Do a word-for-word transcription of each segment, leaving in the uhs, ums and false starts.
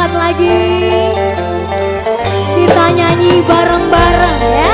sesaat lagi kita nyanyi bareng-bareng ya.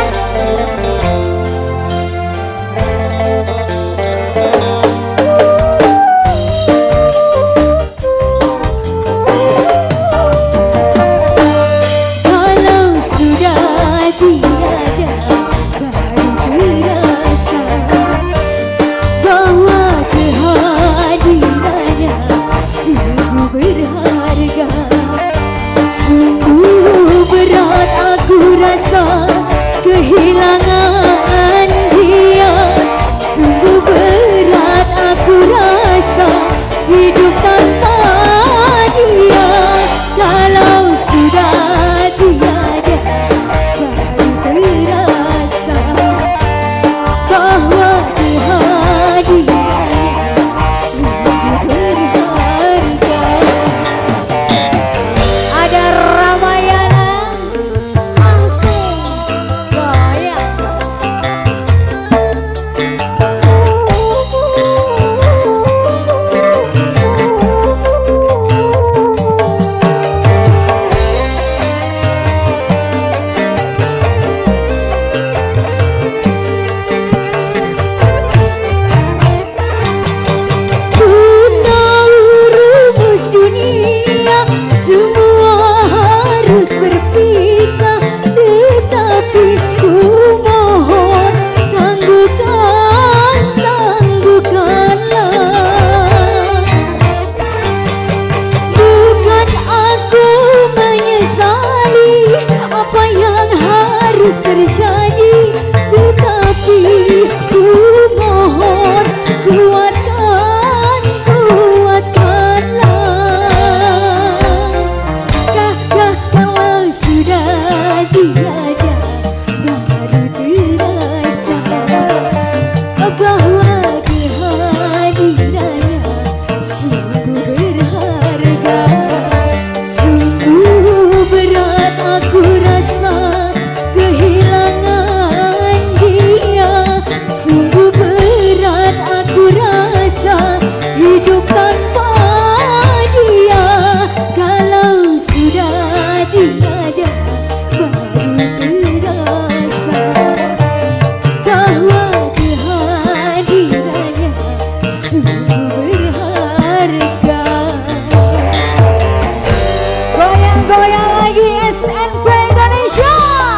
Kehilangan dia, sungguh berat aku rasa hidup tanpa dia. Kalau sudah tiada, baru terasa bahwa kehadirannya sungguh berharga. Ada Ramayana terjadi, tetapi ku mohon kuatkan, kuatkanlah. Kah kalau sudah tiada, baru terasa bahwa kehadirannya sungguh berharga. Sungguh berat aku rasa kehilangan dia, sungguh berat aku rasa hidup tanpa dia. Kalau sudah tiada, baru terasa bahwa kehadirannya sungguh berharga. Goyang-goyang lagi S N P Indonesia.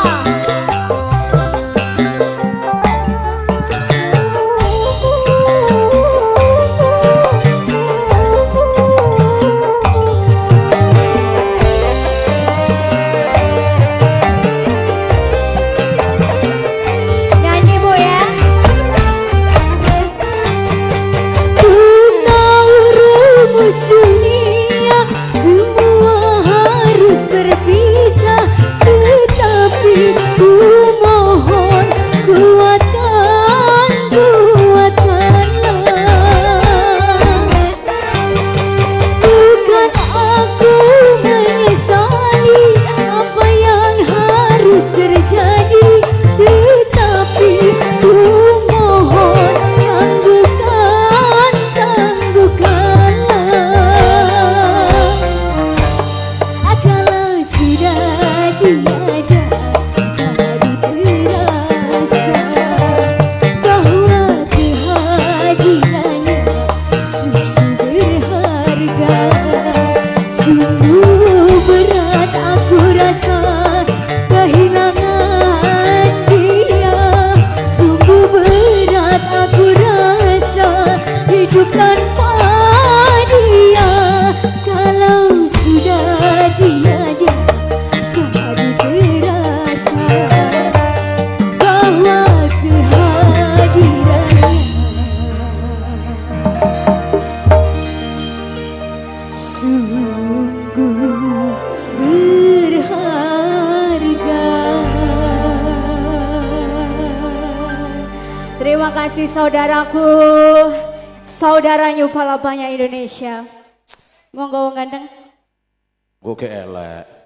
Sungguh berat aku rasa kehilangan dia, sungguh berat aku rasa hidup tanpa dia. Kalau sudah tiada, baru terasa bahwa kehadirannya sungguh berharga. Terima kasih saudaraku, saudara New Palapanya Indonesia. Monggo gandeng. Gue ke elek.